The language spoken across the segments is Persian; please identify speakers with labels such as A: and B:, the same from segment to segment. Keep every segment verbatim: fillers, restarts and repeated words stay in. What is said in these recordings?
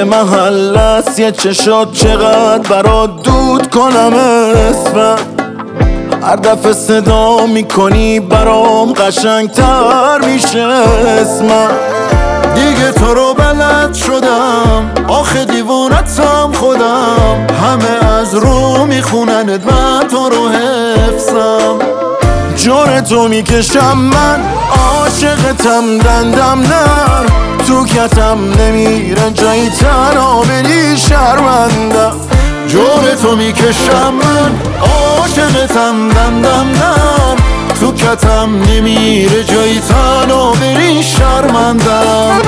A: محل است یه چشات چقدر برات دود کنم اسمم. هر دفعه صدا میکنی برام قشنگتر میشه اسمم.
B: دیگه تو رو بلد شدم، آخه دیوونتم خودم. همه از رو میخونند من تو رو حفظم.
A: جور تو میکشم من عاشقتم دندم نر، تو کتم نمیره جایی تنها بری شرمندم.
B: جور تو میکشم من عاشقتم دندم نر، تو کتم نمیره جایی تنها بری شرمندم.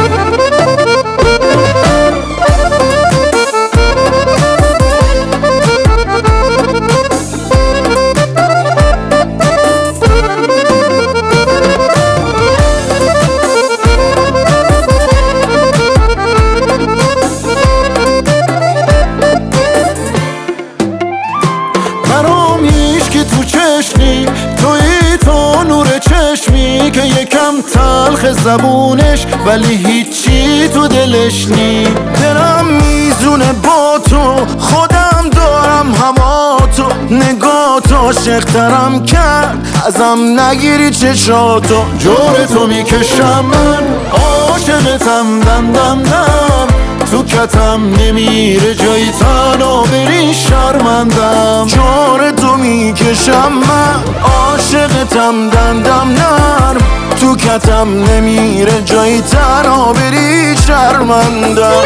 B: برام هیچکی تو چشمی، توی تو نور چشمی که یکم تلخ زبونش ولی هیچی تو دلش نی.
A: دلم میزونه با تو، خودم دارم هوا تو، نگاه تو عاشق‌ترم کرد ازم نگیری چشاتو.
B: جور تو میکشم من عاشقتم دندم نم، تو کتم نمیره جایی تنها بری شرمندم.
A: جور تو میکشم من عاشقتم دندم نرم، تو کتم نمیره جایی تنها بری شرمندم.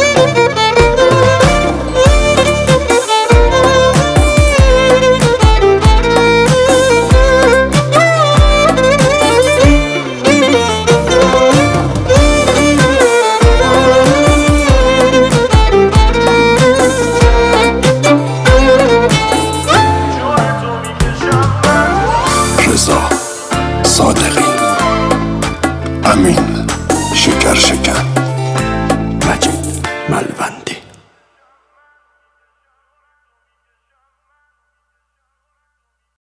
C: رضا صادقی، امین شکر شکن، مجید ملوند.